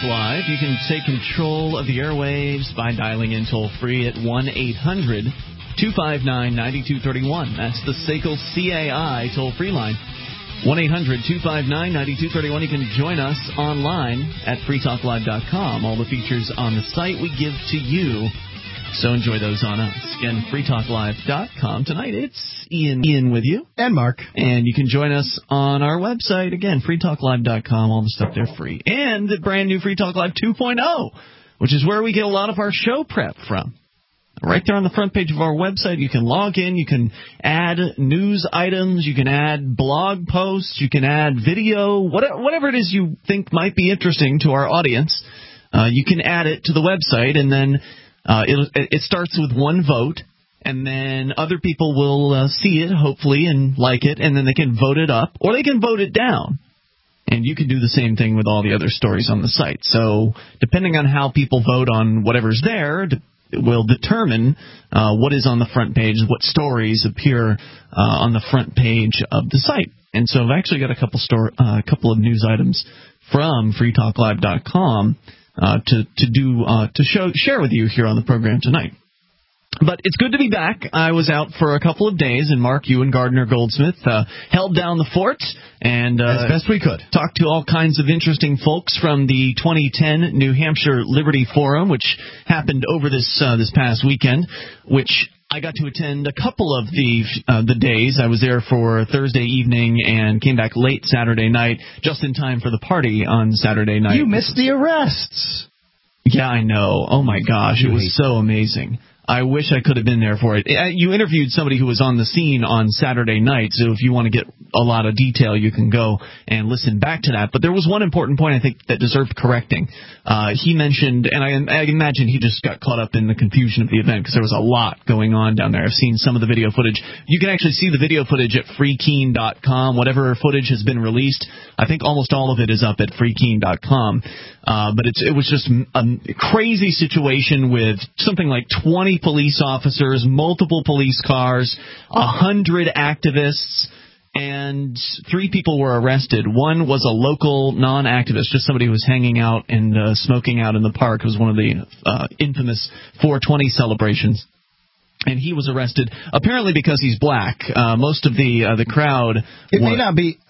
Talk Live. You can take control of the airwaves by dialing in toll-free at 1-800-259-9231. That's the SACL CAI toll-free line. 1-800-259-9231. You can join us online at freetalklive.com. All the features on the site we give to you. So enjoy those on us. Again, freetalklive.com. Tonight it's Ian with you. And Mark. And you can join us on our website. Again, freetalklive.com. All the stuff there free. And the brand new Free Talk Live 2.0, which is where we get a lot of our show prep from. Right there on the front page of our website, you can log in, you can add news items, you can add blog posts, you can add video, whatever it is you think might be interesting to our audience. You can add it to the website, and then it starts with one vote, and then other people will see it, hopefully, and like it, and then they can vote it up, or they can vote it down. And you can do the same thing with all the other stories on the site. So depending on how people vote on whatever's there, it will determine what is on the front page, what stories appear on the front page of the site. And so I've actually got a couple of news items from freetalklive.com to share with you here on the program tonight. But it's good to be back. I was out for a couple of days, and Mark, you and Gardner Goldsmith held down the fort and as best we could talked to all kinds of interesting folks from the 2010 New Hampshire Liberty Forum, which happened over this past weekend, which I got to attend a couple of the days. I was there for Thursday evening and came back late Saturday night, just in time for the party on Saturday night. You missed the arrests. Yeah, I know. Oh, my gosh. It was so amazing. I wish I could have been there for it. You interviewed somebody who was on the scene on Saturday night, so if you want to get a lot of detail, you can go and listen back to that. But there was one important point, I think, that deserved correcting. He mentioned, and I imagine he just got caught up in the confusion of the event because there was a lot going on down there. I've seen some of the video footage. You can actually see the video footage at freekeen.com. Whatever footage has been released, I think almost all of it is up at freekeen.com. But it was just a crazy situation with something like 20 police officers, multiple police cars, 100 activists, and 3 people were arrested. One was a local non-activist, just somebody who was hanging out and smoking out in the park. It was one of the infamous 420 celebrations. And he was arrested, apparently because he's black. Most of the crowd... It may not be...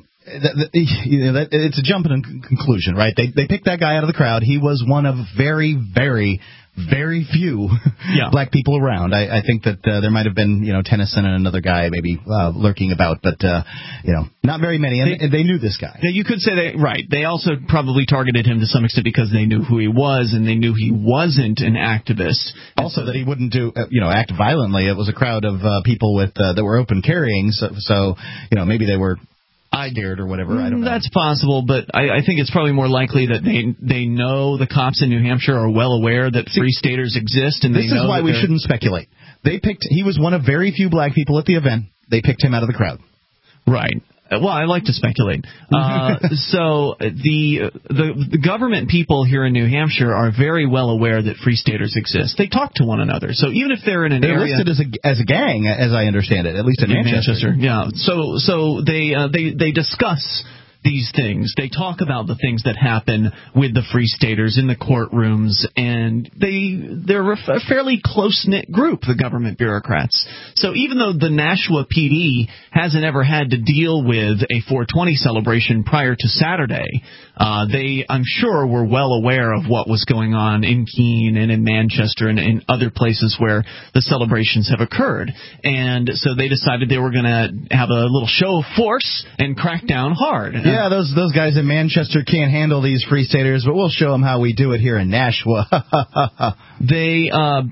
it's a jump in conclusion, right? They picked that guy out of the crowd. He was one of very, very, very few black people around. I think that there might have been, Tennyson and another guy maybe lurking about, but not very many. And they knew this guy. You could say that, right? They also probably targeted him to some extent because they knew who he was, and they knew he wasn't an activist. Also, that he wouldn't act violently. It was a crowd of people with that were open carrying, so maybe they were scared or whatever. I don't know. That's possible, but I think it's probably more likely that they know the cops in New Hampshire are well aware that Free Staters exist, and this is why we shouldn't speculate. He was one of very few black people at the event. They picked him out of the crowd. Right. Well, I like to speculate. So the government people here in New Hampshire are very well aware that Free Staters exist. They talk to one another. So even if they're in an area... They're listed as a gang, as I understand it, at least in Manchester. Yeah. So they discuss these things. They talk about the things that happen with the Free Staters in the courtrooms, and they're a fairly close-knit group, the government bureaucrats. So even though the Nashua PD hasn't ever had to deal with a 420 celebration prior to Saturday, they, I'm sure, were well aware of what was going on in Keene and in Manchester and in other places where the celebrations have occurred. And so they decided they were going to have a little show of force and crack down hard. Yeah, those guys in Manchester can't handle these Free Staters, but we'll show them how we do it here in Nashua. They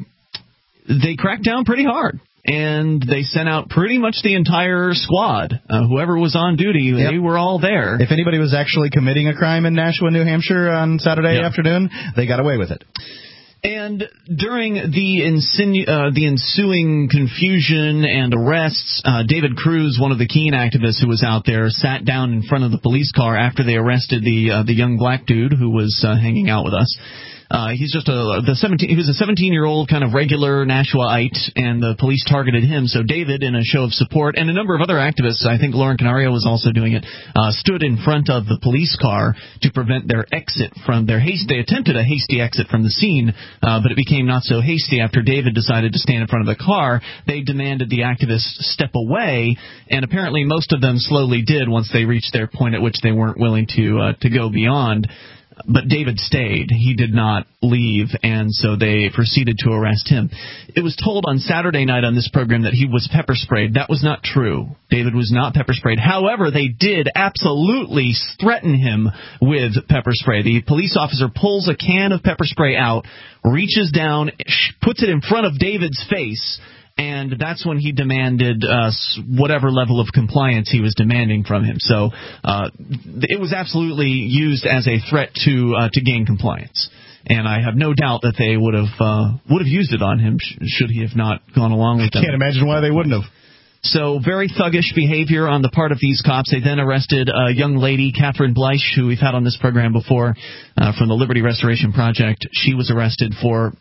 cracked down pretty hard, and they sent out pretty much the entire squad. Whoever was on duty, They were all there. If anybody was actually committing a crime in Nashua, New Hampshire on Saturday afternoon, they got away with it. And during the ensuing confusion and arrests, David Cruz, one of the Keene activists who was out there, sat down in front of the police car after they arrested the young black dude who was hanging out with us. He's just he was a 17-year-old kind of regular Nashuaite, and the police targeted him. So David, in a show of support, and a number of other activists, I think Lauren Canario was also doing it, stood in front of the police car to prevent their exit from their haste. They attempted a hasty exit from the scene, but it became not so hasty after David decided to stand in front of the car. They demanded the activists step away, and apparently most of them slowly did once they reached their point at which they weren't willing to go beyond. But David stayed. He did not leave, and so they proceeded to arrest him. It was told on Saturday night on this program that he was pepper sprayed. That was not true. David was not pepper sprayed. However, they did absolutely threaten him with pepper spray. The police officer pulls a can of pepper spray out, reaches down, puts it in front of David's face, and that's when he demanded whatever level of compliance he was demanding from him. So it was absolutely used as a threat to gain compliance. And I have no doubt that they would have used it on him should he have not gone along with them. I can't imagine why they wouldn't have. So very thuggish behavior on the part of these cops. They then arrested a young lady, Catherine Bleish, who we've had on this program before, from the Liberty Restoration Project. She was arrested for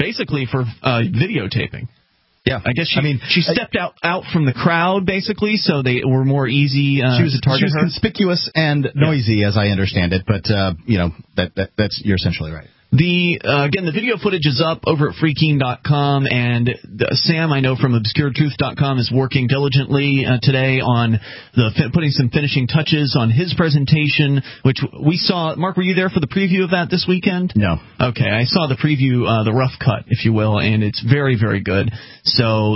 videotaping. Yeah, I guess she stepped out from the crowd, basically, so they were more easy to target her. She was conspicuous and noisy, as I understand it, but, that's you're essentially right. Again, the video footage is up over at freekeene.com, and Sam, I know from obscuretruth.com, is working diligently today on putting some finishing touches on his presentation, which we saw. Mark, were you there for the preview of that this weekend? No. Okay, I saw the preview, the rough cut, if you will, and it's very, very good. So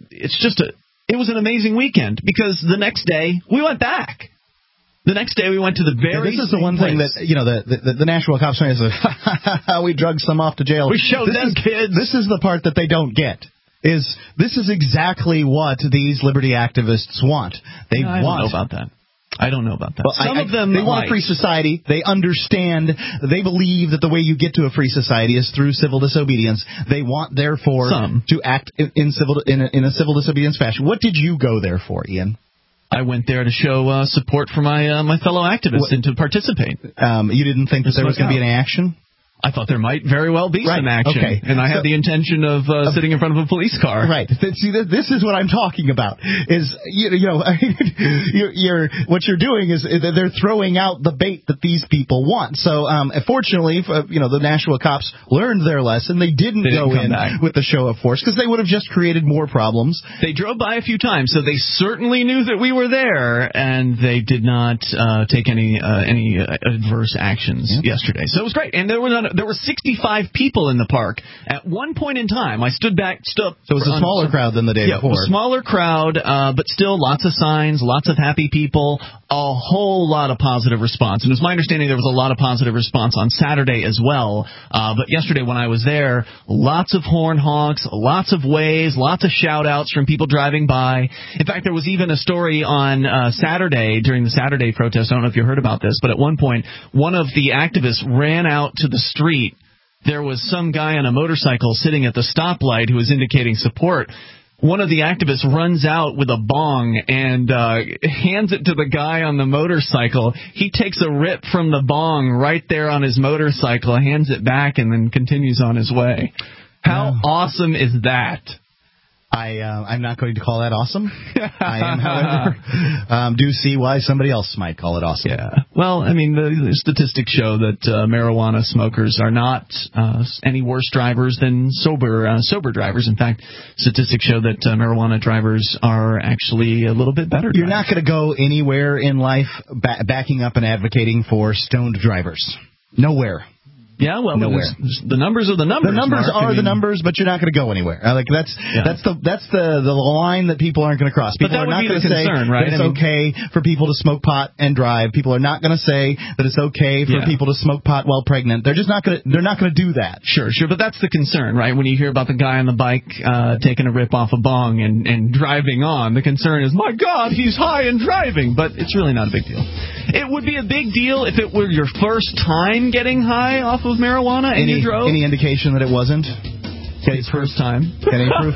it was an amazing weekend, because the next day we went back. The next day we went to the very This is the one place. thing that, the Nashua cops say is, we drugged some off to jail. We showed them kids. This is the part that they don't get. This is exactly what these liberty activists want. I don't know about that. Well, some of them they want a free society. They understand. They believe that the way you get to a free society is through civil disobedience. They want, therefore, to act in a civil disobedience fashion. What did you go there for, Ian? I went there to show support for my fellow activists and to participate. You didn't think that there was going to be any action? I thought there might very well be some action, okay. And I had the intention of sitting in front of a police car. Right. See, this is what I'm talking about. Is what you're doing is they're throwing out the bait that these people want. So, fortunately, the Nashua cops learned their lesson. They didn't go in with the show of force, because they would have just created more problems. They drove by a few times, so they certainly knew that we were there, and they did not take any adverse actions yesterday. So it was great, and there were 65 people in the park at one point in time. I stood up. So it was a smaller crowd than the day before. A smaller crowd, but still lots of signs, lots of happy people, a whole lot of positive response. And it was my understanding there was a lot of positive response on Saturday as well. But yesterday when I was there, lots of horn honks, lots of waves, lots of shout-outs from people driving by. In fact, there was even a story on Saturday, during the Saturday protest. I don't know if you heard about this, but at one point, one of the activists ran out to the street. There was some guy on a motorcycle sitting at the stoplight who was indicating support. One of the activists runs out with a bong and hands it to the guy on the motorcycle. He takes a rip from the bong right there on his motorcycle, hands it back, and then continues on his way. How awesome is that? I'm not going to call that awesome. I am, however, do see why somebody else might call it awesome. Yeah. Well, I mean, the statistics show that marijuana smokers are not any worse drivers than sober drivers. In fact, statistics show that marijuana drivers are actually a little bit better. You're not going to go anywhere in life backing up and advocating for stoned drivers. Nowhere. Yeah, well, the numbers are the numbers. The numbers Mark. are the numbers, but you're not going to go anywhere. That's the line that people aren't going to cross. People but that are not going to say right? that it's okay for people to smoke pot and drive. People are not going to say that it's okay for people to smoke pot while pregnant. They're just not going to. They're not going to do that. Sure, but that's the concern, right? When you hear about the guy on the bike taking a rip off a bong and driving on, the concern is, my God, he's high and driving. But it's really not a big deal. It would be a big deal if it were your first time getting high off of marijuana and you drove. Any indication that it wasn't? His first time. Any proof?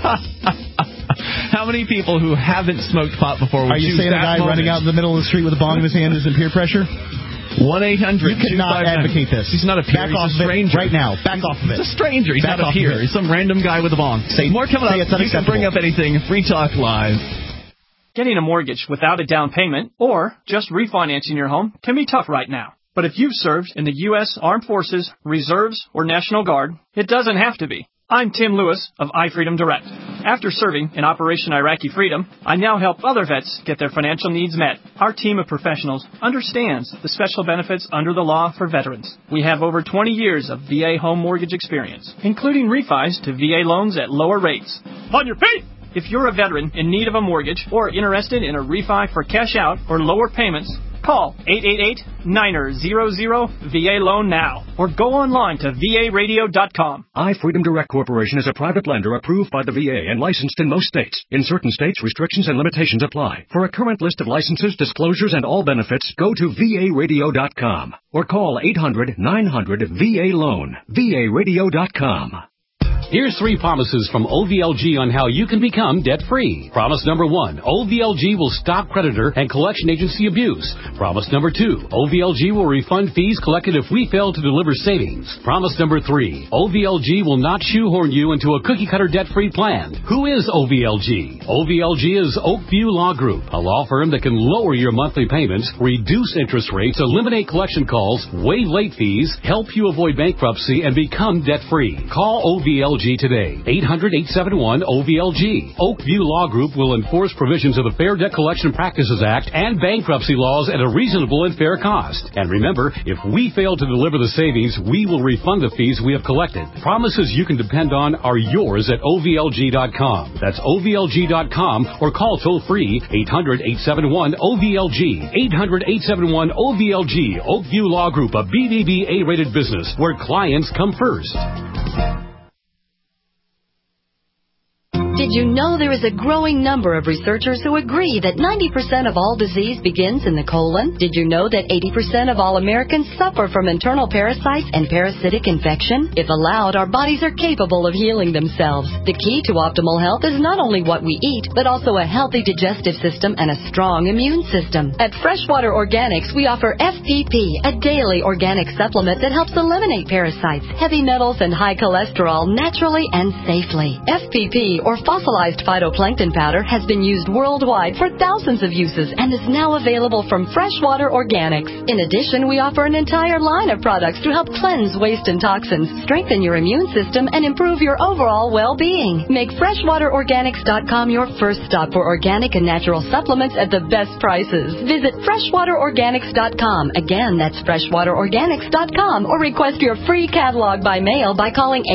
How many people who haven't smoked pot before would Are you saying a guy running out in the middle of the street with a bong in his hand isn't peer pressure? 1-800. You cannot advocate this. He's not a peer. Back off He's a stranger. Right now. Back off of it. He's a stranger. He's not a peer. He's some random guy with a bong. More coming up. You can bring up anything. Free Talk Live. Getting a mortgage without a down payment or just refinancing your home can be tough right now. But if you've served in the U.S. Armed Forces, Reserves, or National Guard, it doesn't have to be. I'm Tim Lewis of iFreedom Direct. After serving in Operation Iraqi Freedom, I now help other vets get their financial needs met. Our team of professionals understands the special benefits under the law for veterans. We have over 20 years of VA home mortgage experience, including refis to VA loans at lower rates. On your feet! If you're a veteran in need of a mortgage or interested in a refi for cash out or lower payments, call 888-900-VA Loan now or go online to varadio.com. iFreedom Direct Corporation is a private lender approved by the VA and licensed in most states. In certain states, restrictions and limitations apply. For a current list of licenses, disclosures, and all benefits, go to varadio.com or call 800-900-VA Loan. varadio.com. Here's 3 promises from OVLG on how you can become debt-free. Promise number 1, OVLG will stop creditor and collection agency abuse. Promise number 2, OVLG will refund fees collected if we fail to deliver savings. Promise number 3, OVLG will not shoehorn you into a cookie-cutter debt-free plan. Who is OVLG? OVLG is Oakview Law Group, a law firm that can lower your monthly payments, reduce interest rates, eliminate collection calls, waive late fees, help you avoid bankruptcy, and become debt-free. Call OVLG today. 800-871-OVLG. Oakview Law Group will enforce provisions of the Fair Debt Collection Practices Act and bankruptcy laws at a reasonable and fair cost. And remember, if we fail to deliver the savings, we will refund the fees we have collected. Promises you can depend on are yours at OVLG.com. That's OVLG.com or call toll-free 800-871-OVLG. 800-871-OVLG. Oakview Law Group, a BBB-A-rated business where clients come first. Did you know there is a growing number of researchers who agree that 90% of all disease begins in the colon? Did you know that 80% of all Americans suffer from internal parasites and parasitic infection? If allowed, our bodies are capable of healing themselves. The key to optimal health is not only what we eat, but also a healthy digestive system and a strong immune system. At Freshwater Organics, we offer FPP, a daily organic supplement that helps eliminate parasites, heavy metals, and high cholesterol naturally and safely. FPP, or fossilized phytoplankton powder, has been used worldwide for thousands of uses and is now available from Freshwater Organics. In addition, we offer an entire line of products to help cleanse waste and toxins, strengthen your immune system, and improve your overall well-being. Make FreshwaterOrganics.com your first stop for organic and natural supplements at the best prices. Visit FreshwaterOrganics.com. Again, that's FreshwaterOrganics.com, or request your free catalog by mail by calling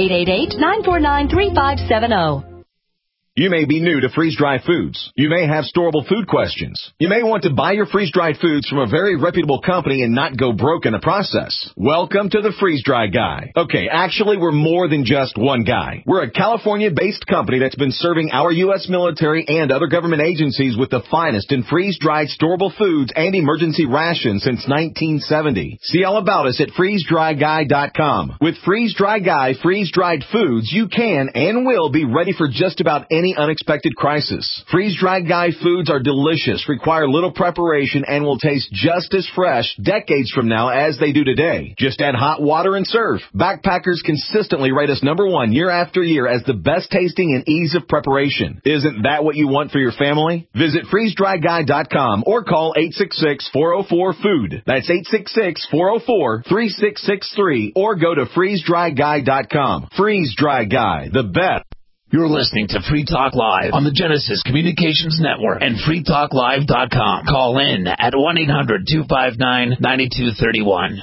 888-949-3570. You may be new to freeze-dried foods. You may have storable food questions. You may want to buy your freeze-dried foods from a very reputable company and not go broke in the process. Welcome to the Freeze-Dry Guy. Okay, actually, we're more than just one guy. We're a California-based company that's been serving our U.S. military and other government agencies with the finest in freeze-dried storable foods and emergency rations since 1970. See all about us at freezedryguy.com. With Freeze-Dry Guy freeze-dried foods, you can and will be ready for just about any unexpected crisis. Freeze-Dried Guy foods are delicious, require little preparation, and will taste just as fresh decades from now as they do today. Just add hot water and serve. Backpackers consistently rate us #1 year after year as the best tasting and ease of preparation. Isn't that what you want for your family? Visit freezedryguy.com or call 866-404-FOOD. That's 866-404-3663, or go to freezedryguy.com. Freeze-Dry Guy, the best. You're listening to Free Talk Live on the Genesis Communications Network and freetalklive.com. Call in at 1-800-259-9231.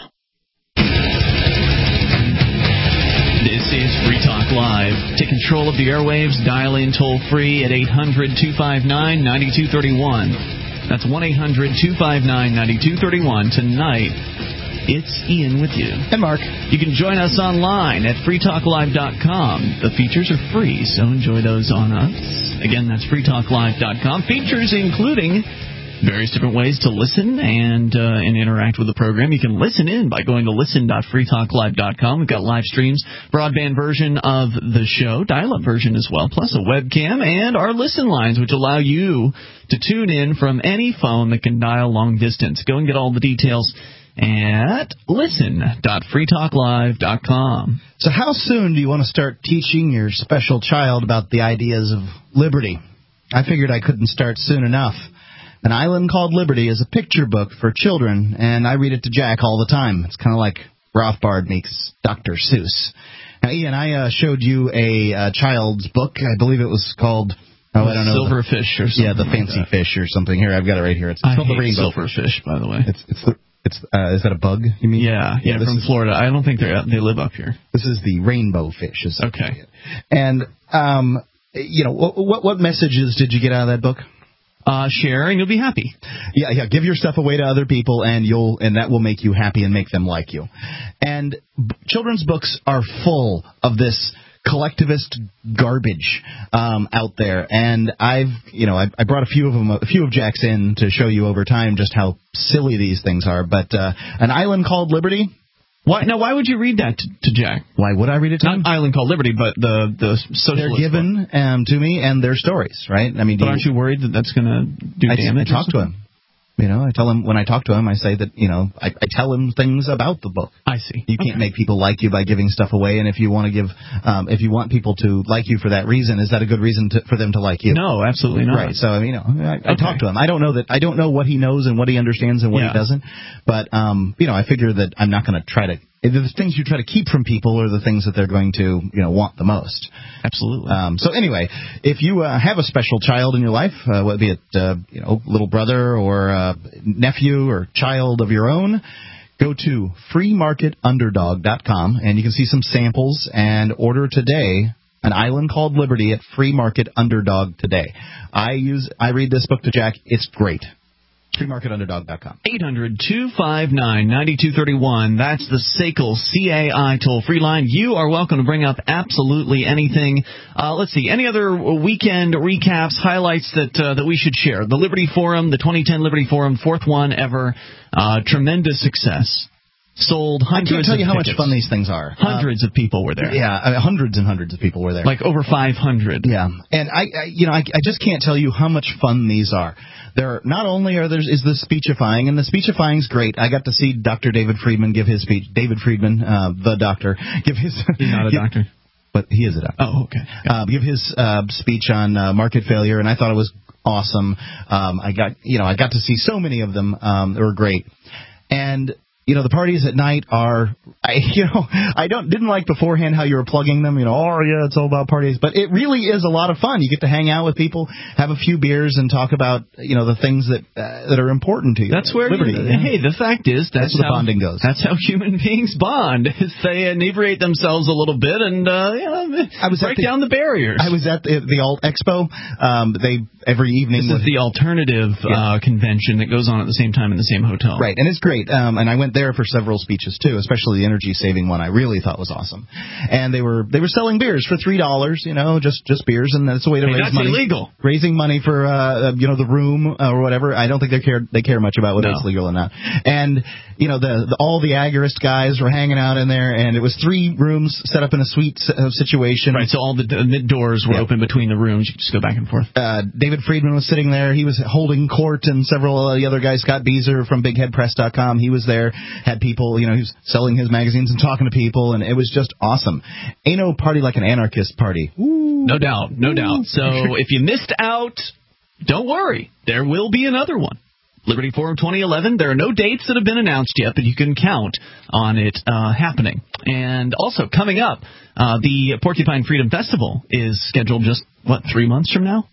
This is Free Talk Live. Take control of the airwaves. Dial in toll-free at 800-259-9231. That's 1-800-259-9231. Tonight, it's Ian with you. And Mark. You can join us online at freetalklive.com. The features are free, so enjoy those on us. Again, that's freetalklive.com. Features including various different ways to listen and interact with the program. You can listen in by going to listen.freetalklive.com. We've got live streams, broadband version of the show, dial-up version as well, plus a webcam, and our listen lines, which allow you to tune in from any phone that can dial long distance. Go and get all the details at listen.freetalklive.com. So how soon do you want to start teaching your special child about the ideas of liberty? I figured I couldn't start soon enough. An Island Called Liberty is a picture book for children, and I read it to Jack all the time. It's kind of like Rothbard meets Dr. Seuss. Now, Ian, I showed you a child's book. I believe it was called... I don't know. Silverfish or something. Yeah, the fancy fish or something. Here, I've got it right here. It's called the rainbow silverfish, by the way. Is that a bug, you mean? Yeah, from Florida. I don't think they live up here. This is the rainbow fish. Okay. And, what messages did you get out of that book? Share, and you'll be happy. Yeah. Give your stuff away to other people, and that will make you happy and make them like you. And children's books are full of this collectivist garbage out there, and I brought a few of Jack's in to show you over time just how silly these things are. But An Island Called Liberty. Why would you read that to Jack? Why would I read it to him? Not Island Called Liberty, but the socialist. They're given to me, and their stories, right? I mean, but aren't you worried that that's going to do damage? I talk to him. I tell him, when I talk to him, I say that, I tell him things about the book. I see. You can't make people like you by giving stuff away, and if you want people to like you for that reason, is that a good reason for them to like you? No, absolutely not. Right. So, I talk to him. I don't know what he knows and what he understands and what he doesn't, but, I figure that I'm not going to try to. The things you try to keep from people are the things that they're going to, want the most. Absolutely. So anyway, if you have a special child in your life, whether be it, little brother or nephew or child of your own, go to freemarketunderdog.com and you can see some samples and order today An Island Called Liberty at Free Market Underdog today. I read this book to Jack. It's great. FreeMarketUnderdog.com. 800-259-9231. That's the SACL CAI toll-free line. You are welcome to bring up absolutely anything. Let's see. Any other weekend recaps, highlights that we should share? The Liberty Forum, the 2010 Liberty Forum, fourth one ever. Tremendous success. Sold hundreds of tickets. I can't tell you how much fun these things are. Hundreds of people were there. Yeah, hundreds and hundreds of people were there. Like over 500. Yeah, and I just can't tell you how much fun these are. There not only is the speechifying, and the speechifying's great. I got to see Dr. David Friedman give his speech. David Friedman, the doctor, give his. He's not a doctor. But he is a doctor. Oh, okay. Give his speech on market failure, and I thought it was awesome. I got to see so many of them. They were great, and. The parties at night are, I didn't like beforehand how you were plugging them, it's all about parties, but it really is a lot of fun. You get to hang out with people, have a few beers, and talk about, the things that are important to you. That's where, hey, the fact is, that's how the bonding goes. That's how human beings bond, is they inebriate themselves a little bit and, break down the barriers. I was at the Alt Expo, every evening. This is the alternative convention that goes on at the same time in the same hotel. Right, and it's great, and I went there for several speeches too, especially the energy saving one. I really thought was awesome, and they were selling beers for $3, just beers, and that's a way to raise money. That's illegal. Raising money for the room or whatever. I don't think they care much about whether it's legal or not. And all the agorist guys were hanging out in there, and it was 3 rooms set up in a suite situation. Right, so all the doors were open between the rooms. You could just go back and forth. David Friedman was sitting there. He was holding court, and several of the other guys. Scott Beazer from BigHeadPress.com. He was there. Had people, he was selling his magazines and talking to people, and it was just awesome. Ain't no party like an anarchist party. Ooh. No doubt. So if you missed out, don't worry. There will be another one. Liberty Forum 2011. There are no dates that have been announced yet, but you can count on it happening. And also, coming up, the Porcupine Freedom Festival is scheduled just, 3 months from now?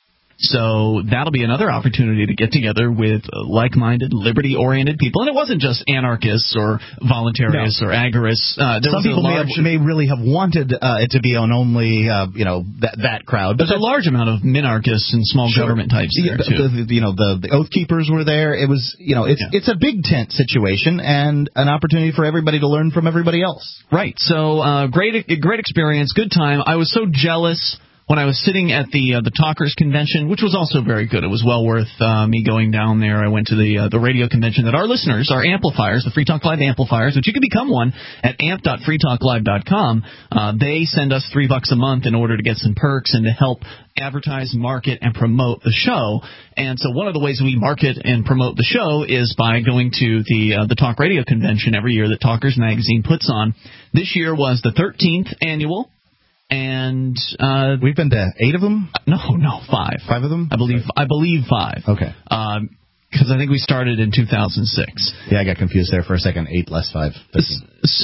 So that'll be another opportunity to get together with like-minded, liberty-oriented people. And it wasn't just anarchists or voluntarists or agorists. Some people may really have wanted it to be on only, that crowd. But there's a large amount of minarchists and small government types there, too. The Oath Keepers were there. It was, it's a big tent situation and an opportunity for everybody to learn from everybody else. Right. So great experience, good time. I was so jealous when I was sitting at the Talkers convention, which was also very good. It was well worth me going down there. I went to the radio convention that our listeners, our amplifiers, the Free Talk Live amplifiers, which you can become one at amp.freetalklive.com. They send us $3 a month in order to get some perks and to help advertise, market, and promote the show. And so one of the ways we market and promote the show is by going to the Talk Radio convention every year that Talkers Magazine puts on. This year was the 13th annual. And we've been to 8 of them? No, 5. 5 of them? I believe 5. Okay. Because I think we started in 2006. Yeah, I got confused there for a second. 8 less 5. 13.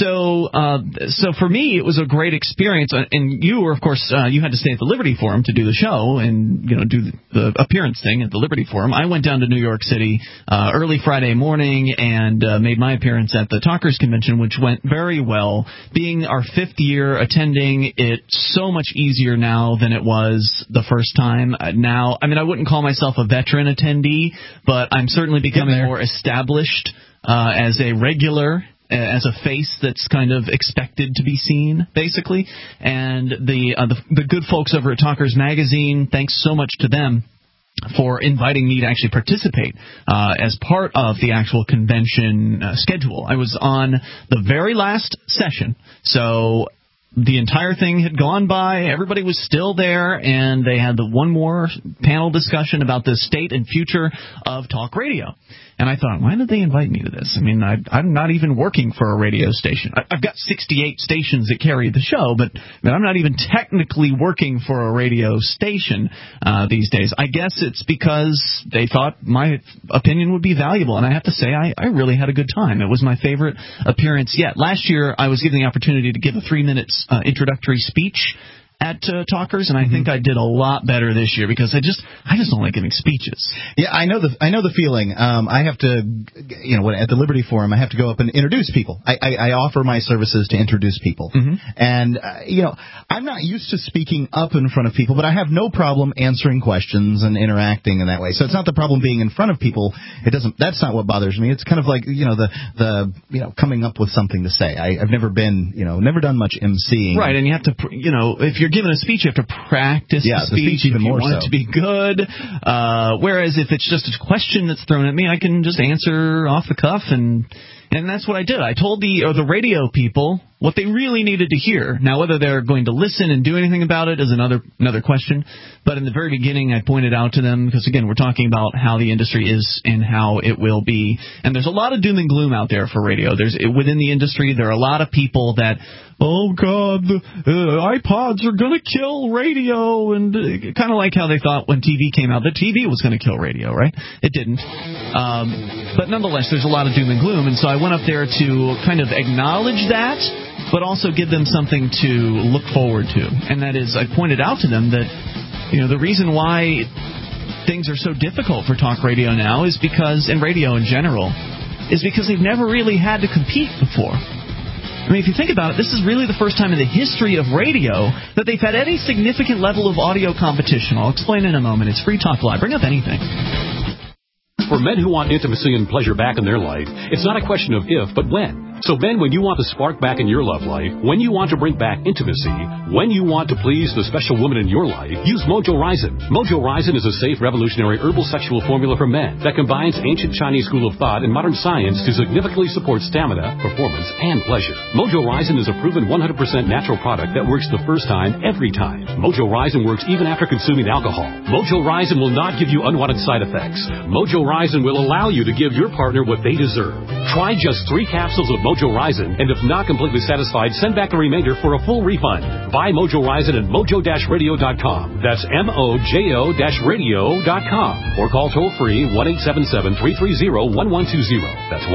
So for me, it was a great experience. And you were, of course, you had to stay at the Liberty Forum to do the show and do the appearance thing at the Liberty Forum. I went down to New York City early Friday morning and made my appearance at the Talkers Convention, which went very well. Being our 5th year attending, it's so much easier now than it was the first time. Now, I mean, I wouldn't call myself a veteran attendee, but I'm certainly becoming more established as a regular, as a face that's kind of expected to be seen, basically. And the good folks over at Talkers Magazine, thanks so much to them for inviting me to actually participate as part of the actual convention schedule. I was on the very last session, so the entire thing had gone by, everybody was still there, and they had the one more panel discussion about the state and future of talk radio. And I thought, why did they invite me to this? I mean, I'm not even working for a radio station. I've got 68 stations that carry the show, but I'm not even technically working for a radio station these days. I guess it's because they thought my opinion would be valuable. And I have to say, I really had a good time. It was my favorite appearance yet. Last year, I was given the opportunity to give a 3-minute introductory speech at Talkers, and I think I did a lot better this year because I just don't like giving speeches. Yeah, I know the feeling. I have to, at the Liberty Forum, I have to go up and introduce people. I offer my services to introduce people, and I'm not used to speaking up in front of people, but I have no problem answering questions and interacting in that way. So it's not the problem being in front of people. That's not what bothers me. It's kind of like the coming up with something to say. I've never been never done much emceeing. Right, and you have to if you're giving a speech, you have to practice the speech even if you more want it to be good. Whereas if it's just a question that's thrown at me, I can just answer off the cuff, and that's what I did. I told the radio people what they really needed to hear. Now, whether they're going to listen and do anything about it is another question. But in the very beginning, I pointed out to them, because, again, we're talking about how the industry is and how it will be. And there's a lot of doom and gloom out there for radio. Within the industry, there are a lot of people that, oh, God, the iPods are going to kill radio. And kind of like how they thought when TV came out, that TV was going to kill radio, right? It didn't. But nonetheless, there's a lot of doom and gloom. And so I went up there to kind of acknowledge that, but also give them something to look forward to. And that is, I pointed out to them that, the reason why things are so difficult for talk radio now is because, and radio in general, is because they've never really had to compete before. I mean, if you think about it, this is really the first time in the history of radio that they've had any significant level of audio competition. I'll explain in a moment. It's Free Talk Live. Bring up anything. For men who want intimacy and pleasure back in their life, it's not a question of if, but when. So men, when you want the spark back in your love life, when you want to bring back intimacy, when you want to please the special woman in your life, use Mojo Ryzen. Mojo Ryzen is a safe, revolutionary herbal sexual formula for men that combines ancient Chinese school of thought and modern science to significantly support stamina, performance, and pleasure. Mojo Ryzen is a proven 100% natural product that works the first time, every time. Mojo Ryzen works even after consuming alcohol. Mojo Ryzen will not give you unwanted side effects. Mojo Ryzen will allow you to give your partner what they deserve. Try just 3 capsules of Mojo Ryzen, and if not completely satisfied, send back the remainder for a full refund. Buy Mojo Ryzen at mojo-radio.com. That's mojo-radio.com. Or call toll-free 1-877-330-1120. That's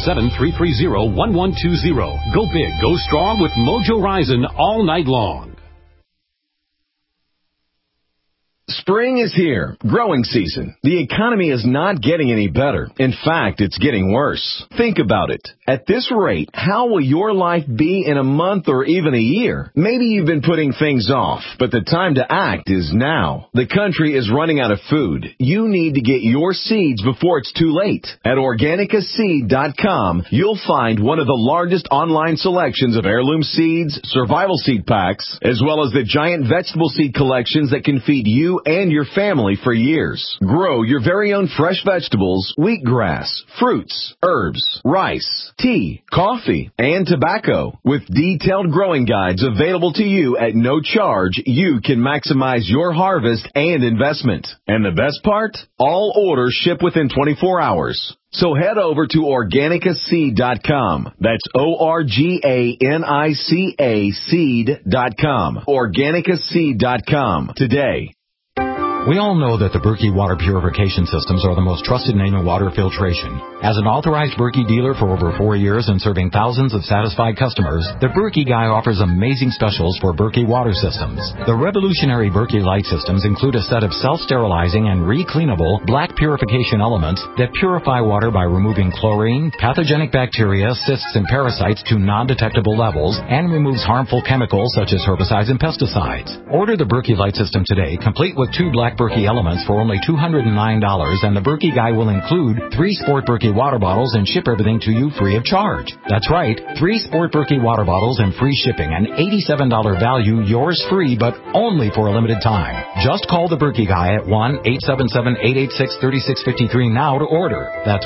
1-877-330-1120. Go big, go strong with Mojo Ryzen all night long. Spring is here. Growing season. The economy is not getting any better. In fact, it's getting worse. Think about it. At this rate, how will your life be in a month or even a year? Maybe you've been putting things off, but the time to act is now. The country is running out of food. You need to get your seeds before it's too late. At OrganicaSeed.com, you'll find one of the largest online selections of heirloom seeds, survival seed packs, as well as the giant vegetable seed collections that can feed you and your family for years. Grow your very own fresh vegetables, wheatgrass, fruits, herbs, rice, tea, coffee, and tobacco. With detailed growing guides available to you at no charge, you can maximize your harvest and investment. And the best part? All orders ship within 24 hours. So head over to OrganicaSeed.com. That's OrganicaSeed seed.com. OrganicaSeed.com today. We all know that the Berkey water purification systems are the most trusted name in water filtration. As an authorized Berkey dealer for over 4 years and serving thousands of satisfied customers, the Berkey Guy offers amazing specials for Berkey water systems. The revolutionary Berkey Light systems include a set of self-sterilizing and re-cleanable black purification elements that purify water by removing chlorine, pathogenic bacteria, cysts, and parasites to non-detectable levels, and removes harmful chemicals such as herbicides and pesticides. Order the Berkey Light system today, complete with 2 black Berkey elements for only $209, and the Berkey Guy will include 3 Sport Berkey water bottles and ship everything to you free of charge. That's right, 3 Sport Berkey water bottles and free shipping, an $87 value, yours free, but only for a limited time. Just call the Berkey Guy at 1-877-886-3653 now to order. That's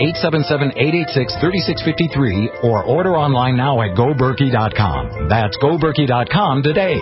1-877-886-3653, or order online now at GoBerkey.com. That's GoBerkey.com today.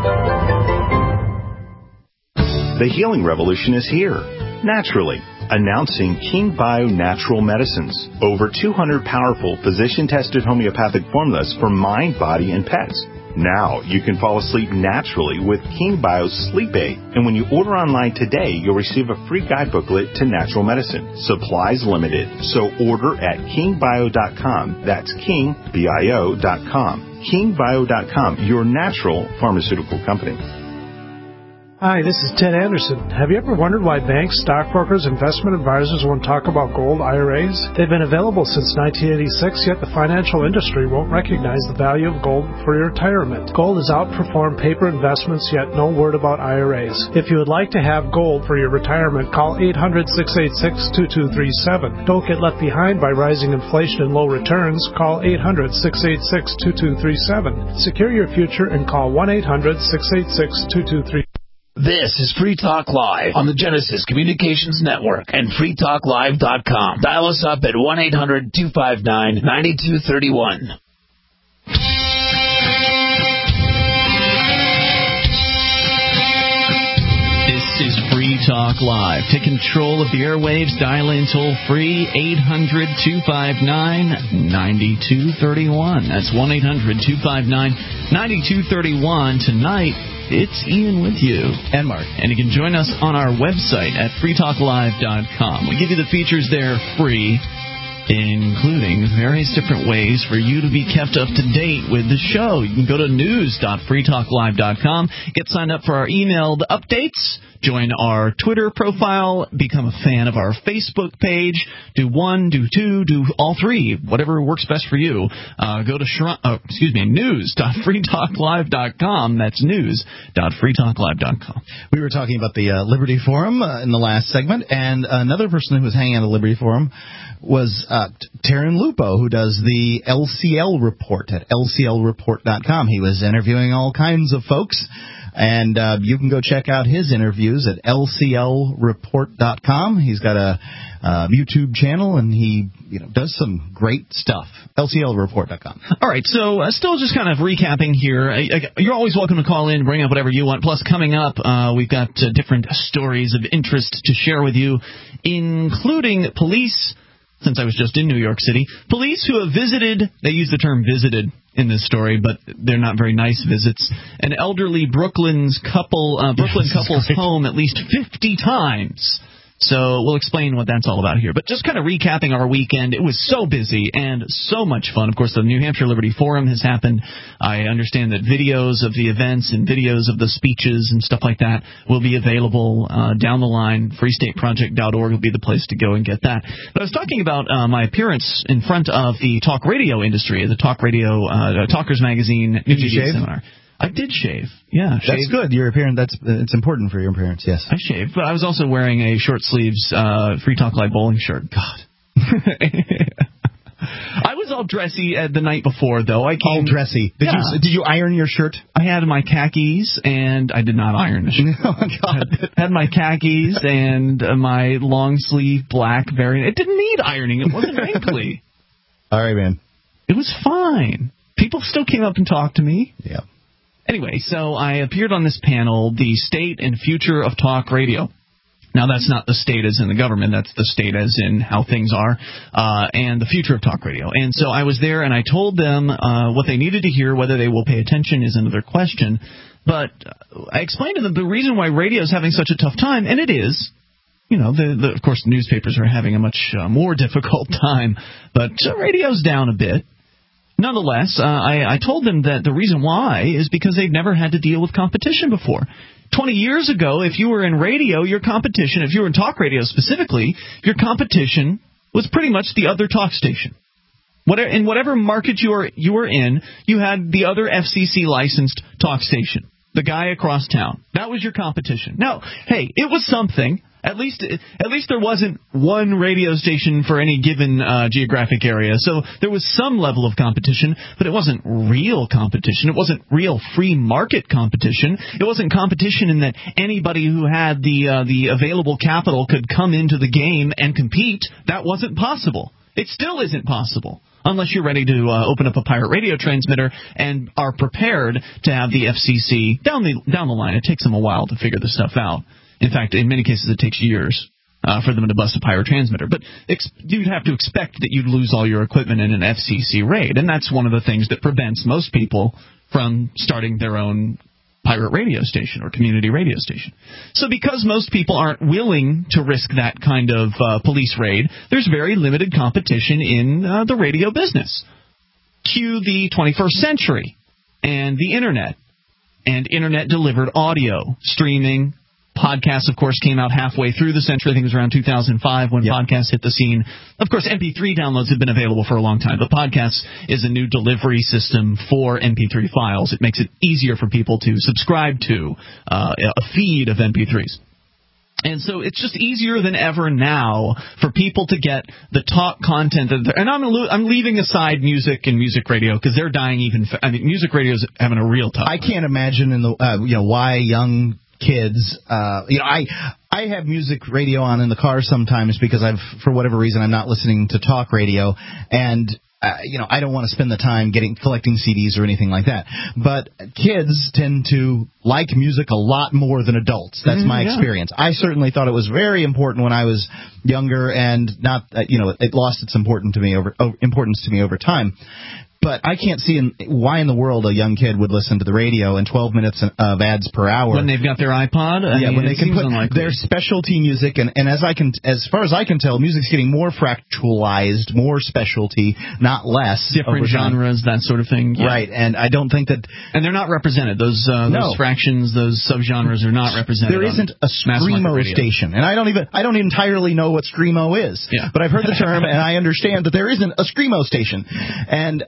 The healing revolution is here, naturally. Announcing King Bio Natural Medicines. Over 200 powerful, physician-tested homeopathic formulas for mind, body, and pets. Now you can fall asleep naturally with King Bio's Sleep Aid. And when you order online today, you'll receive a free guide booklet to natural medicine. Supplies limited, so order at kingbio.com. That's kingbio.com. Kingbio.com, your natural pharmaceutical company. Hi, this is Ted Anderson. Have you ever wondered why banks, stockbrokers, investment advisors won't talk about gold IRAs? They've been available since 1986, yet the financial industry won't recognize the value of gold for your retirement. Gold has outperformed paper investments, yet no word about IRAs. If you would like to have gold for your retirement, call 800-686-2237. Don't get left behind by rising inflation and low returns. Call 800-686-2237. Secure your future and call 1-800-686-2237. This is Free Talk Live on the Genesis Communications Network and freetalklive.com. Dial us up at 1-800-259-9231. This is Free Talk Live. Take control of the airwaves. Dial in toll free 800-259-9231. That's 1-800-259-9231. Tonight, it's Ian with you. And Mark. And you can join us on our website at freetalklive.com. We give you the features there free, including various different ways for you to be kept up to date with the show. You can go to news.freetalklive.com, get signed up for our emailed updates, join our Twitter profile, become a fan of our Facebook page, do 1, do 2, do all 3, whatever works best for you. Go to news.freetalklive.com. That's news.freetalklive.com. We were talking about the Liberty Forum in the last segment, and another person who was hanging out at the Liberty Forum was Taryn Lupo, who does the LCL Report at lclreport.com. He was interviewing all kinds of folks. And you can go check out his interviews at lclreport.com. He's got a YouTube channel, and he does some great stuff. lclreport.com. All right, so still just kind of recapping here. You're always welcome to call in, bring up whatever you want. Plus, coming up, we've got different stories of interest to share with you, including police. Since I was just in New York City, police who have visited, they use the term visited in this story, but they're not very nice visits, an elderly Brooklyn couple's home at least 50 times So we'll explain what that's all about here. But just kind of recapping our weekend, it was so busy and so much fun. Of course, the New Hampshire Liberty Forum has happened. I understand that videos of the events and videos of the speeches and stuff like that will be available down the line. FreeStateProject.org will be the place to go and get that. But I was talking about my appearance in front of the talk radio industry, the Talk Radio, Talkers Magazine New Media Seminar. I did shave. Yeah, that's good. Your appearance, it's important for your appearance. Yes, I shaved, but I was also wearing a short sleeves Free Talk Live bowling shirt. God, I was all dressy the night before, though. I came all dressy. Did you iron your shirt? I had my khakis, and I did not iron the shirt. Oh my God! I had my khakis and my long sleeve black variant. It didn't need ironing. It wasn't wrinkly. All right, man. It was fine. People still came up and talked to me. Yeah. Anyway, so I appeared on this panel, The State and Future of Talk Radio. Now, that's not the state as in the government. That's the state as in how things are, and the future of talk radio. And so I was there, and I told them what they needed to hear. Whether they will pay attention is another question. But I explained to them the reason why radio is having such a tough time, and it is. You know, of course, the newspapers are having a much more difficult time, but radio's down a bit. Nonetheless, I told them that the reason why is because they've never had to deal with competition before. 20 years ago, if you were in radio, your competition, if you were in talk radio specifically, your competition was pretty much the other talk station. In whatever market you were in, you had the other FCC-licensed talk station, the guy across town. That was your competition. Now, hey, it was something. At least there wasn't one radio station for any given geographic area. So there was some level of competition, but it wasn't real competition. It wasn't real free market competition. It wasn't competition in that anybody who had the available capital could come into the game and compete. That wasn't possible. It still isn't possible. Unless you're ready to open up a pirate radio transmitter and are prepared to have the FCC down the line. It takes them a while to figure this stuff out. In fact, in many cases, it takes years for them to bust a pirate transmitter. But you'd have to expect that you'd lose all your equipment in an FCC raid, and that's one of the things that prevents most people from starting their own pirate radio station or community radio station. So because most people aren't willing to risk that kind of police raid, there's very limited competition in the radio business. Cue the 21st century and the Internet and Internet-delivered audio, streaming. Podcasts, of course, came out halfway through the century. I think it was around 2005 when podcasts hit the scene. Of course, MP3 downloads have been available for a long time, but podcasts is a new delivery system for MP3 files. It makes it easier for people to subscribe to a feed of MP3s. And so it's just easier than ever now for people to get the talk content. And I'm leaving aside music and music radio because they're dying music radio is having a real tough time. I can't imagine why young kids, I have music radio on in the car sometimes because for whatever reason, I'm not listening to talk radio, and I don't want to spend the time collecting CDs or anything like that. But kids tend to like music a lot more than adults. That's my experience. I certainly thought it was very important when I was younger, and not, it lost its importance to me over time. But I can't see why in the world a young kid would listen to the radio and 12 minutes of ads per hour. When they've got their iPod? When they can put their specialty music. And as far as I can tell, music's getting more fractalized, more specialty, not less. Different genres, that sort of thing. Yeah. Right, and I don't think that... And they're not represented. Those fractions, those subgenres are not represented. There isn't a Screamo station. And I don't entirely know what Screamo is. Yeah. But I've heard the term, and I understand that there isn't a Screamo station. And...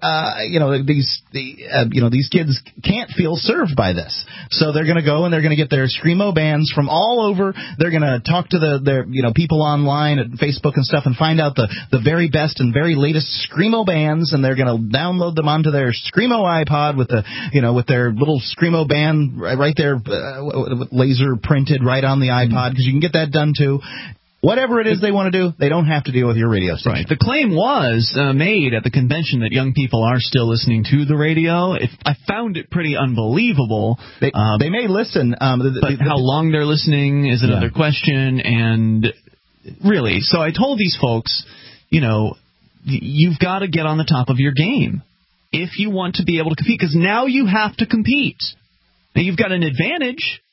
these kids can't feel served by this. So they're going to go and they're going to get their Screamo bands from all over. They're going to talk to their people online at Facebook and stuff and find out the very best and very latest Screamo bands, and they're going to download them onto their Screamo iPod with their little Screamo band right there, laser printed right on the iPod, because you can get that done too. Whatever it is they want to do, they don't have to deal with your radio station. Right. The claim was made at the convention that young people are still listening to the radio. I found it pretty unbelievable. They may listen. But how long they're listening is another question. And really, so I told these folks, you've got to get on the top of your game if you want to be able to compete, because now you have to compete. Now, you've got an advantage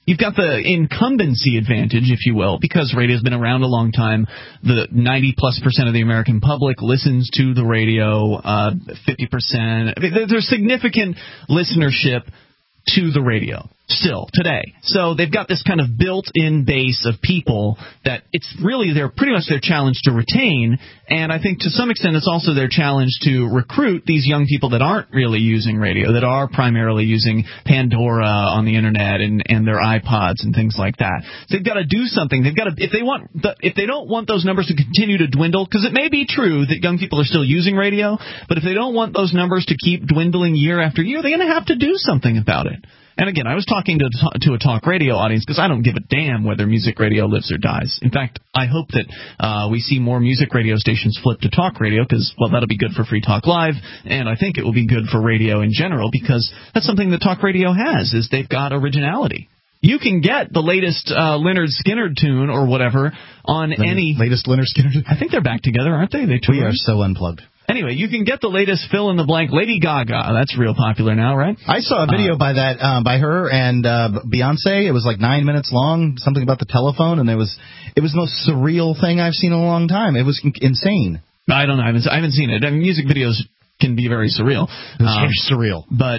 You've got the incumbency advantage, if you will, because radio's been around a long time. The 90+% of the American public listens to the radio. 50%. There's significant listenership to the radio still today. So they've got this kind of built-in base of people that it's really pretty much their challenge to retain, and I think to some extent it's also their challenge to recruit these young people that aren't really using radio, that are primarily using Pandora on the internet and their iPods and things like that. So they've got to do something. They've got to, if they don't want those numbers to continue to dwindle, because it may be true that young people are still using radio, but if they don't want those numbers to keep dwindling year after year, they're going to have to do something about it. And again, I was talking to a talk radio audience because I don't give a damn whether music radio lives or dies. In fact, I hope that we see more music radio stations flip to talk radio because, well, that'll be good for Free Talk Live, and I think it will be good for radio in general because that's something that talk radio has, is they've got originality. You can get the latest Lynyrd Skynyrd tune or whatever on latest Lynyrd Skynyrd? I think they're back together, aren't they? We are so unplugged. Anyway, you can get the latest fill-in-the-blank Lady Gaga. That's real popular now, right? I saw a video by her and Beyonce. It was like 9 minutes long, something about the telephone, and it was the most surreal thing I've seen in a long time. It was insane. I don't know. I haven't seen it. I mean, music videos can be very surreal. It's surreal. But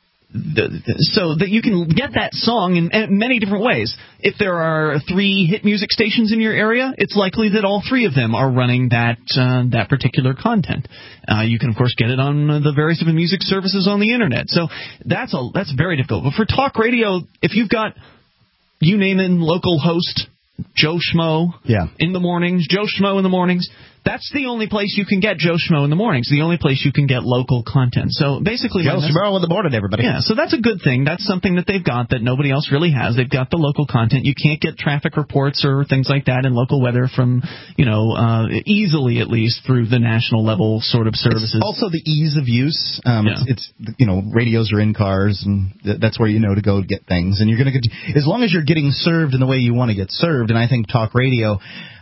so that you can get that song in many different ways. If there are 3 hit music stations in your area, it's likely that all 3 of them are running that particular content. You can, of course, get it on the various different music services on the internet. So that's very difficult. But for talk radio, if you've got, you name it, local host, Joe Schmo in the mornings, Joe Schmo in the mornings, that's the only place you can get Joe Schmo in the mornings, the only place you can get local content. So basically, Joe Schmo in the morning, everybody. Yeah, so that's a good thing. That's something that they've got that nobody else really has. They've got the local content. You can't get traffic reports or things like that and local weather from, easily at least through the national level sort of services. It's also the ease of use. It's radios are in cars, and that's where to go get things. And you're going to get, as long as you're getting served in the way you want to get served. And I think talk radio,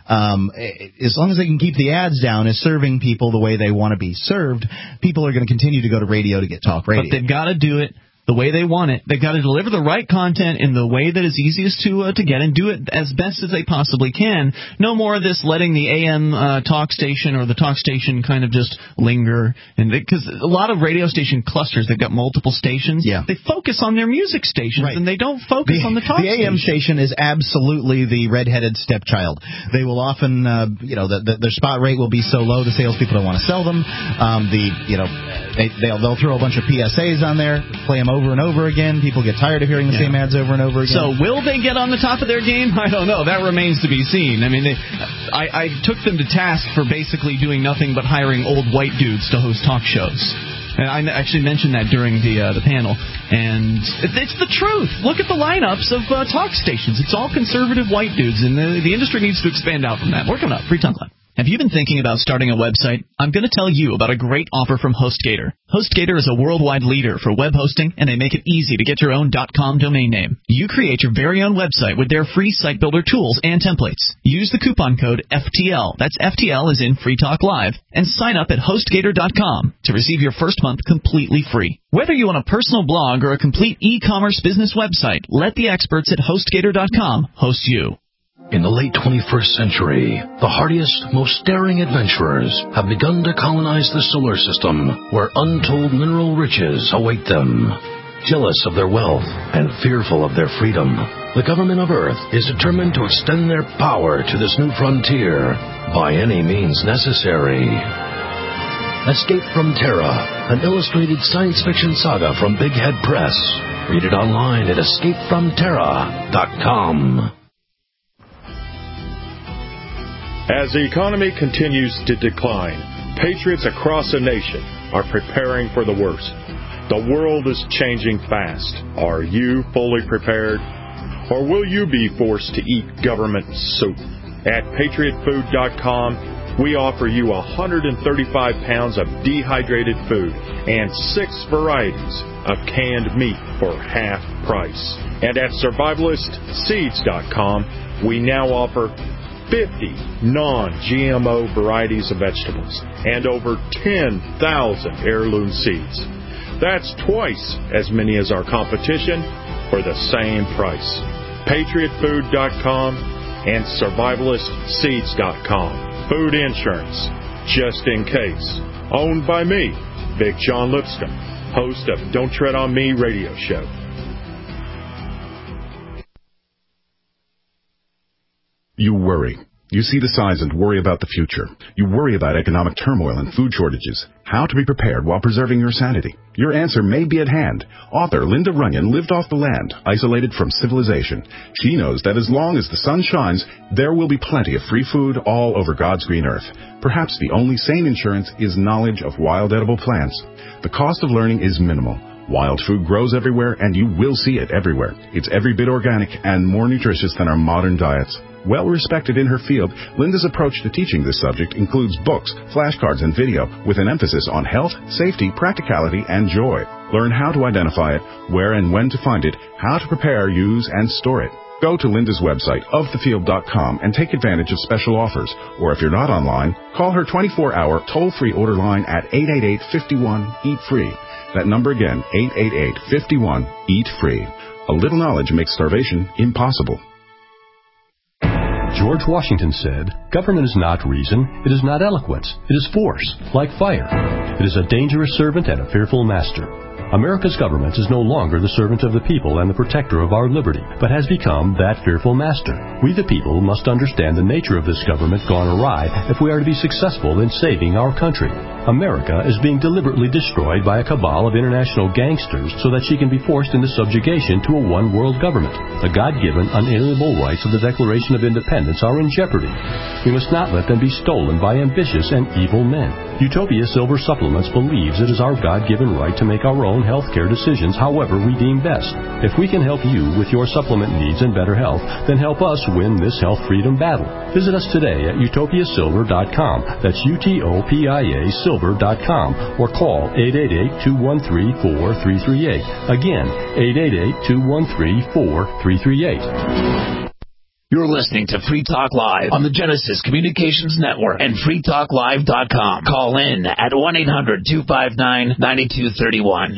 as long as they can keep the ads down, is serving people the way they want to be served, people are going to continue to go to radio to get talk radio. But they've got to do it the way they want it. They've got to deliver the right content in the way that is easiest to get, and do it as best as they possibly can. No more of this letting the AM talk station or the talk station kind of just linger. And because a lot of radio station clusters, they've got multiple stations. Yeah. They focus on their music stations, and they don't focus on the talk station. The AM station is absolutely the redheaded stepchild. They will often, their spot rate will be so low, the salespeople don't want to sell them. They'll throw a bunch of PSAs on there, play them over and over again. People get tired of hearing the same ads over and over again. So will they get on the top of their game? I don't know. That remains to be seen. I mean, I took them to task for basically doing nothing but hiring old white dudes to host talk shows. And I actually mentioned that during the panel. And it's the truth. Look at the lineups of talk stations. It's all conservative white dudes, and the industry needs to expand out from that. We're coming up. Free Talk Live. Have you been thinking about starting a website? I'm going to tell you about a great offer from HostGator. HostGator is a worldwide leader for web hosting, and they make it easy to get your own .com domain name. You create your very own website with their free site builder tools and templates. Use the coupon code FTL, that's FTL as in Free Talk Live, and sign up at HostGator.com to receive your first month completely free. Whether you want a personal blog or a complete e-commerce business website, let the experts at HostGator.com host you. In the late 21st century, the hardiest, most daring adventurers have begun to colonize the solar system, where untold mineral riches await them. Jealous of their wealth and fearful of their freedom, the government of Earth is determined to extend their power to this new frontier by any means necessary. Escape from Terra, an illustrated science fiction saga from Big Head Press. Read it online at escapefromterra.com. As the economy continues to decline, patriots across the nation are preparing for the worst. The world is changing fast. Are you fully prepared? Or will you be forced to eat government soup? At PatriotFood.com, we offer you 135 pounds of dehydrated food and 6 varieties of canned meat for half price. And at SurvivalistSeeds.com, we now offer 50 non-GMO varieties of vegetables and over 10,000 heirloom seeds. That's twice as many as our competition for the same price. PatriotFood.com, and SurvivalistSeeds.com. Food insurance, just in case. Owned by me, Big John Lipscomb, host of Don't Tread on Me radio show. You worry. You see the signs and worry about the future. You worry about economic turmoil and food shortages. How to be prepared while preserving your sanity. Your answer may be at hand. Author Linda Runyon lived off the land, isolated from civilization. She knows that as long as the sun shines, there will be plenty of free food all over God's green earth. Perhaps the only sane insurance is knowledge of wild edible plants. The cost of learning is minimal. Wild food grows everywhere, and you will see it everywhere. It's every bit organic and more nutritious than our modern diets. Well respected in her field, Linda's approach to teaching this subject includes books, flashcards, and video with an emphasis on health, safety, practicality, and joy. Learn how to identify it, where and when to find it, how to prepare, use, and store it. Go to Linda's website, ofthefield.com, and take advantage of special offers. Or if you're not online, call her 24-hour toll-free order line at 888-51-EAT-FREE. That number again, 888-51-EAT-FREE. A little knowledge makes starvation impossible. George Washington said, "Government is not reason, it is not eloquence, it is force, like fire. It is a dangerous servant and a fearful master." America's government is no longer the servant of the people and the protector of our liberty, but has become that fearful master. We the people must understand the nature of this government gone awry if we are to be successful in saving our country. America is being deliberately destroyed by a cabal of international gangsters so that she can be forced into subjugation to a one-world government. The God-given, unalienable rights of the Declaration of Independence are in jeopardy. We must not let them be stolen by ambitious and evil men. Utopia Silver Supplements believes it is our God-given right to make our own health care decisions however we deem best. If we can help you with your supplement needs and better health, then help us win this health freedom battle. Visit us today at utopiasilver.com. That's UTOPIA Silver.com, or call 888-213-4338. Again, 888-213-4338. You're listening to Free Talk Live on the Genesis Communications Network and freetalklive.com. Call in at 1-800-259-9231.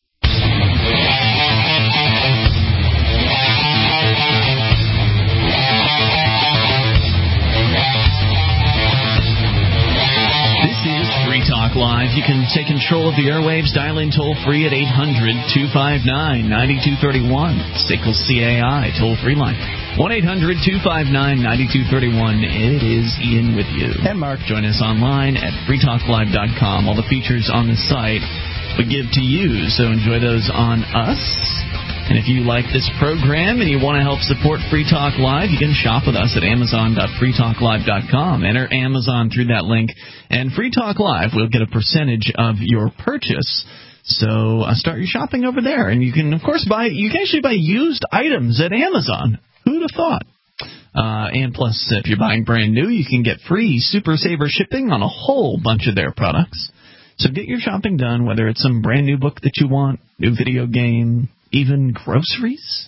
Talk Live. You can take control of the airwaves. Dial in toll-free at 800-259-9231. SACL CAI toll-free line. 1-800-259-9231. It is Ian with you. And Mark. Join us online at freetalklive.com. All the features on the site we give to you, so enjoy those on us. And if you like this program and you want to help support Free Talk Live, you can shop with us at amazon.freetalklive.com. Enter Amazon through that link, and Free Talk Live will get a percentage of your purchase. So start your shopping over there. And you can, of course, you can actually buy used items at Amazon. Who'd have thought? And plus, if you're buying brand new, you can get free Super Saver shipping on a whole bunch of their products. So get your shopping done, whether it's some brand new book that you want, new video game, even groceries.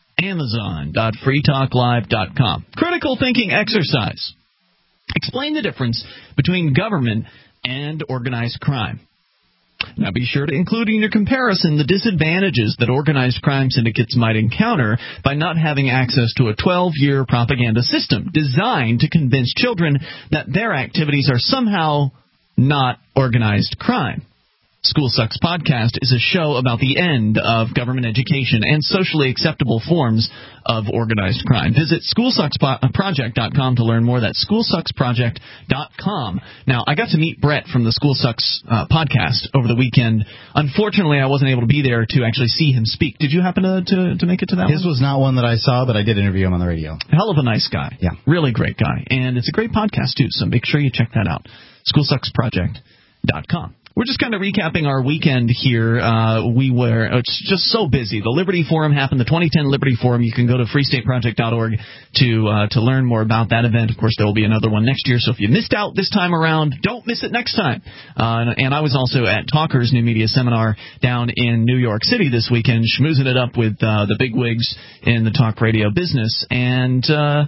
Amazon.freetalklive.com. Critical thinking exercise. Explain the difference between government and organized crime. Now be sure to include in your comparison the disadvantages that organized crime syndicates might encounter by not having access to a 12-year propaganda system designed to convince children that their activities are somehow not organized crime. School Sucks Podcast is a show about the end of government education and socially acceptable forms of organized crime. Visit SchoolSucksProject.com to learn more. That's SchoolSucksProject.com. Now, I got to meet Brett from the School Sucks podcast over the weekend. Unfortunately, I wasn't able to be there to actually see him speak. Did you happen to make it to that one? His was not one that I saw, but I did interview him on the radio. Hell of a nice guy. Yeah. Really great guy. And it's a great podcast, too, so make sure you check that out. SchoolSucksProject.com. We're just kind of recapping our weekend here. It's just so busy. The Liberty Forum happened, the 2010 Liberty Forum. You can go to freestateproject.org to learn more about that event. Of course, there will be another one next year, so if you missed out this time around, don't miss it next time. And I was also at Talker's New Media Seminar down in New York City this weekend, schmoozing it up with the bigwigs in the talk radio business. And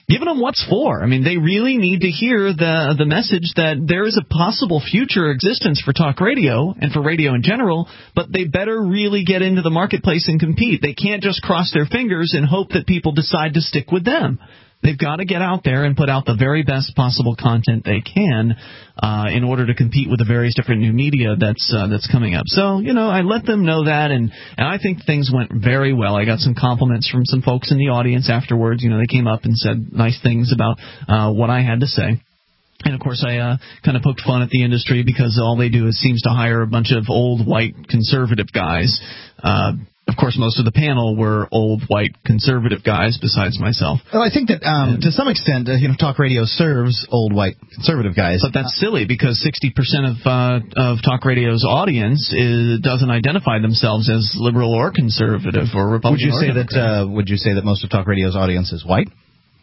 giving them what's for. I mean, they really need to hear the message that there is a possible future existence for talk radio and for radio in general, but they better really get into the marketplace and compete. They can't just cross their fingers and hope that people decide to stick with them. They've got to get out there and put out the very best possible content they can in order to compete with the various different new media that's coming up. So, I let them know that, and I think things went very well. I got some compliments from some folks in the audience afterwards. They came up and said nice things about what I had to say. And, of course, I kind of poked fun at the industry because all they do is seems to hire a bunch of old, white, conservative guys. Of course, most of the panel were old, white, conservative guys besides myself. Well, I think that to some extent, talk radio serves old, white, conservative guys. But that's silly because 60% of talk radio's audience doesn't identify themselves as liberal or conservative or Republican. Would you say that most of talk radio's audience is white?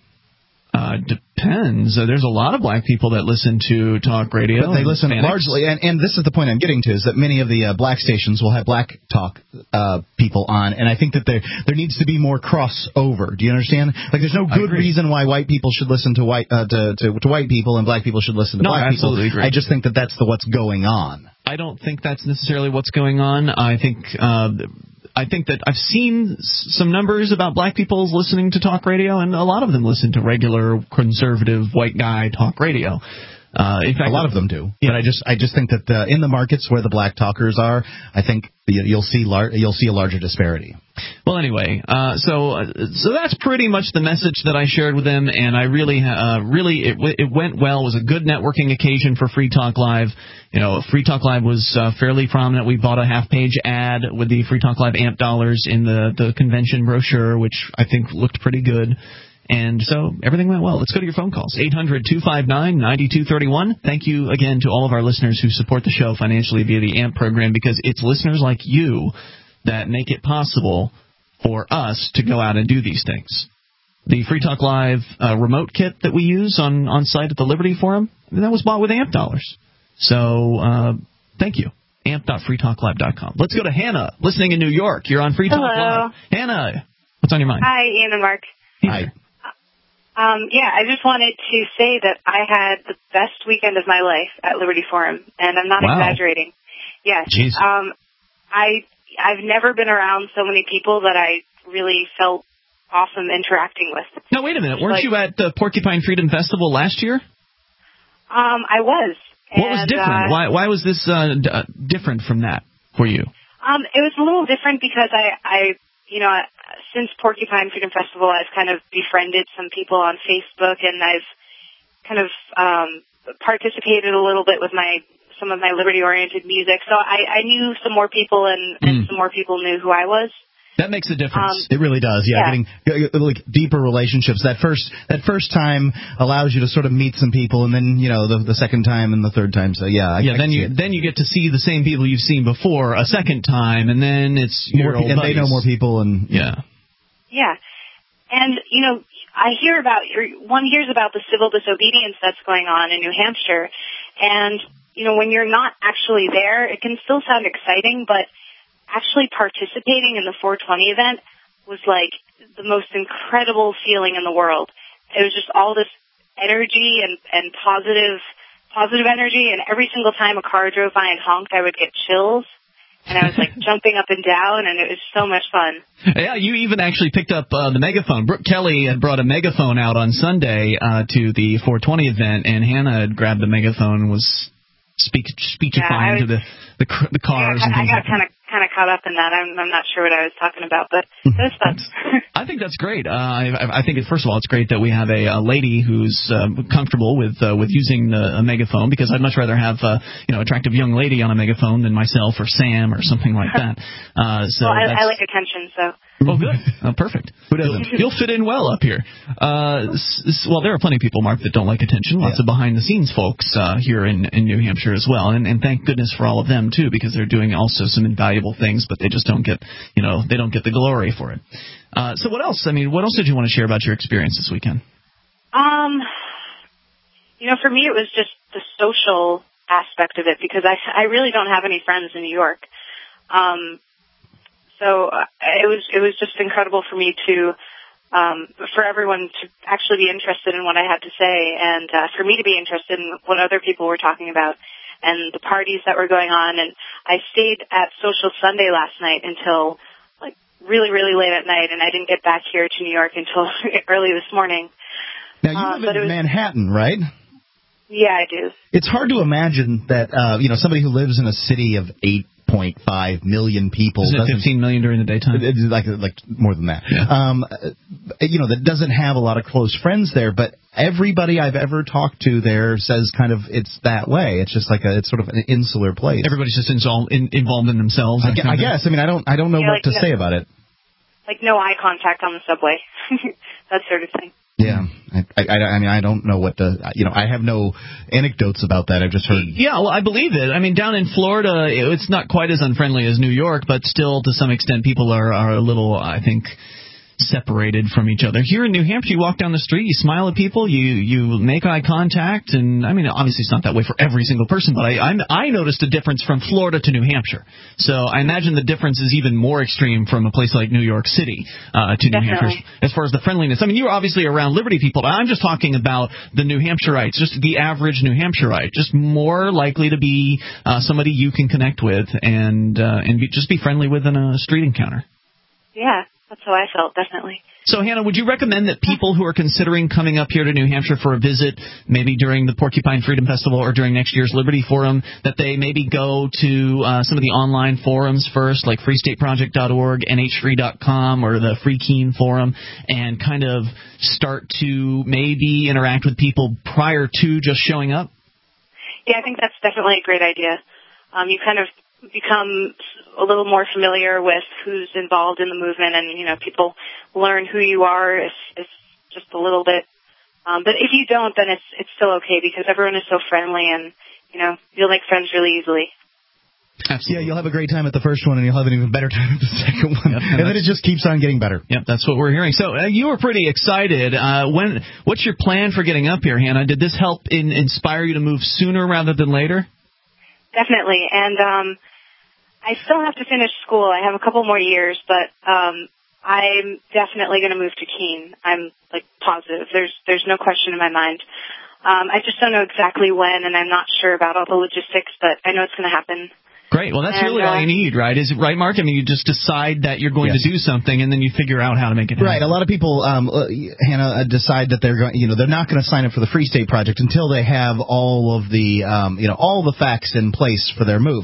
Depends. There's a lot of black people that listen to talk radio. But they listen largely, and this is the point I'm getting to, is that many of the black stations will have black talk people on, and I think that there needs to be more crossover. Do you understand? Like, there's no good reason why white people should listen to white people and black people should listen to black people. Agree. I just think that that's what's going on. I don't think that's necessarily what's going on. I think that I've seen some numbers about black people listening to talk radio, and a lot of them listen to regular conservative white guy talk radio. In fact, a lot of them do. Yeah. But I just think that in the markets where the black talkers are, I think you'll see a larger disparity. Well, anyway, so that's pretty much the message that I shared with them, and I really it went well. It was a good networking occasion for Free Talk Live. Free Talk Live was fairly prominent. We bought a half-page ad with the Free Talk Live AMP dollars in the convention brochure, which I think looked pretty good. And so everything went well. Let's go to your phone calls. 800-259-9231. Thank you again to all of our listeners who support the show financially via the AMP program, because it's listeners like you that make it possible for us to go out and do these things. The Free Talk Live remote kit that we use on site at the Liberty Forum, that was bought with AMP dollars. So thank you. amp.freetalklive.com. Let's go to Hannah, listening in New York. You're on Free Talk Live. Hannah, what's on your mind? Hi, Ian and Mark. Hi. I just wanted to say that I had the best weekend of my life at Liberty Forum, and I'm not exaggerating. Yes. Jeez. I've never been around so many people that I really felt awesome interacting with. Now, wait a minute. Weren't you at the Porcupine Freedom Festival last year? I was. What was different? Why was this different from that for you? It was a little different because I since Porcupine Freedom Festival, I've kind of befriended some people on Facebook, and I've kind of participated a little bit with some of my liberty-oriented music. So I knew some more people, and some more people knew who I was. That makes a difference. It really does. Yeah, getting like deeper relationships. That first time allows you to sort of meet some people, and then the second time and the third time. So then you get to see the same people you've seen before a second time, and then it's more, and they know more people, and yeah. And I hear one hears about the civil disobedience that's going on in New Hampshire, and when you're not actually there, it can still sound exciting, but actually participating in the 420 event was like the most incredible feeling in the world. It was just all this energy and positive energy, and every single time a car drove by and honked, I would get chills, and I was like jumping up and down, and it was so much fun. Yeah, you even actually picked up the megaphone. Brooke Kelly had brought a megaphone out on Sunday to the 420 event, and Hannah had grabbed the megaphone and was speechifying to the cars. I got kind of caught up in that. I'm not sure what I was talking about, but it was fun. I think that's great. I think first of all, it's great that we have a lady who's comfortable with using a megaphone, because I'd much rather have attractive young lady on a megaphone than myself or Sam or something like that. I like attention, so. Oh, good. Oh, perfect. Who doesn't? You'll fit in well up here. Well, there are plenty of people, Mark, that don't like attention. Lots of behind-the-scenes folks here in New Hampshire as well, and thank goodness for all of them too, because they're doing also some invaluable things, but they just don't get, they don't get the glory for it. So what else? I mean, what else did you want to share about your experience this weekend? For me, it was just the social aspect of it, because I really don't have any friends in New York. So it was just incredible for me to for everyone to actually be interested in what I had to say, and for me to be interested in what other people were talking about and the parties that were going on. And I stayed at Social Sunday last night until like really, really late at night, and I didn't get back here to New York until early this morning. Now, you live in Manhattan, right? Yeah, I do. It's hard to imagine that, somebody who lives in a city of 8.5 million people. Isn't it 15 million during the daytime? Like more than that. Yeah. That doesn't have a lot of close friends there, but everybody I've ever talked to there says kind of it's that way. It's just it's sort of an insular place. Everybody's just involved in themselves. I guess. I mean, I don't know what to say about it. Like no eye contact on the subway, that sort of thing. Yeah, I don't know what to, I have no anecdotes about that. I've just heard. Yeah, well, I believe it. I mean, down in Florida, it's not quite as unfriendly as New York, but still, to some extent, people are a little, I think, separated from each other. Here in New Hampshire, you walk down the street, you smile at people, you make eye contact, and I mean, obviously it's not that way for every single person, but I noticed a difference from Florida to New Hampshire. So I imagine the difference is even more extreme from a place like New York City to New Hampshire as far as the friendliness. I mean, you were obviously around Liberty people, but I'm just talking about the New Hampshireites, just the average New Hampshireite, just more likely to be somebody you can connect with and just be friendly with in a street encounter. Yeah. That's how I felt, definitely. So, Hannah, would you recommend that people who are considering coming up here to New Hampshire for a visit, maybe during the Porcupine Freedom Festival or during next year's Liberty Forum, that they maybe go to some of the online forums first, like freestateproject.org, nhfree.com, or the Free Keene Forum, and kind of start to maybe interact with people prior to just showing up? Yeah, I think that's definitely a great idea. You kind of become a little more familiar with who's involved in the movement, and people learn who you are if just a little bit. But if you don't, then it's still okay because everyone is so friendly, and you'll make friends really easily. Absolutely. Yeah, you'll have a great time at the first one, and you'll have an even better time at the second one, and then it just keeps on getting better. Yep, that's what we're hearing. So you were pretty excited. What's your plan for getting up here, Hannah? Did this help inspire you to move sooner rather than later? Definitely, and I still have to finish school. I have a couple more years, but I'm definitely going to move to Keene. I'm positive. There's no question in my mind. I just don't know exactly when, and I'm not sure about all the logistics, but I know it's going to happen. Great. Well, that's really all you need, right? Is it right, Mark? I mean, you just decide that you're going to do something, and then you figure out how to make it happen. Right. A lot of people, Hannah, decide that they're going, they're not going to sign up for the Free State Project until they have all of the, all the facts in place for their move.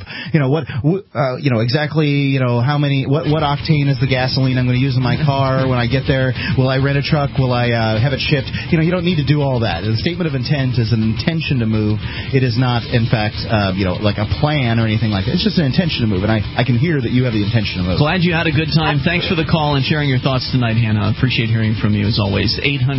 Exactly, how many, what octane is the gasoline I'm going to use in my car when I get there? Will I rent a truck? Will I have it shipped? You don't need to do all that. The statement of intent is an intention to move. It is not, in fact, like a plan or anything like that. It's just an intention to move, and I can hear that you have the intention to move. Glad you had a good time. Thanks for the call and sharing your thoughts tonight, Hannah. Appreciate hearing from you, as always.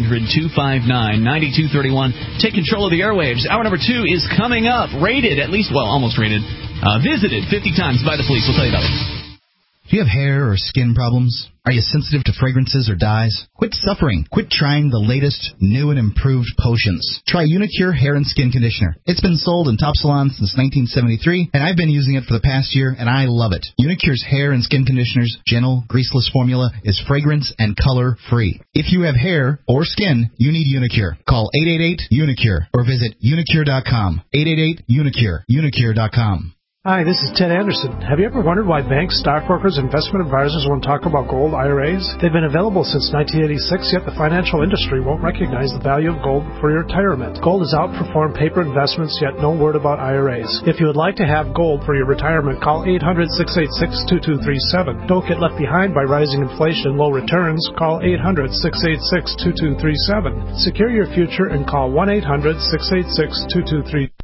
800-259-9231. Take control of the airwaves. Hour number 2 is coming up. Rated, almost rated. Visited 50 times by the police. We'll tell you about it. Do you have hair or skin problems? Are you sensitive to fragrances or dyes? Quit suffering. Quit trying the latest, new and improved potions. Try Unicure Hair and Skin Conditioner. It's been sold in top salons since 1973, and I've been using it for the past year, and I love it. Unicure's hair and skin conditioner's gentle, greaseless formula is fragrance and color-free. If you have hair or skin, you need Unicure. Call 888-UNICURE or visit unicure.com. 888-UNICURE. Unicure.com. Hi, this is Ted Anderson. Have you ever wondered why banks, stockbrokers, investment advisors won't talk about gold IRAs? They've been available since 1986, yet the financial industry won't recognize the value of gold for your retirement. Gold has outperformed paper investments, yet no word about IRAs. If you would like to have gold for your retirement, call 800-686-2237. Don't get left behind by rising inflation and low returns. Call 800-686-2237. Secure your future and call 1-800-686-2237.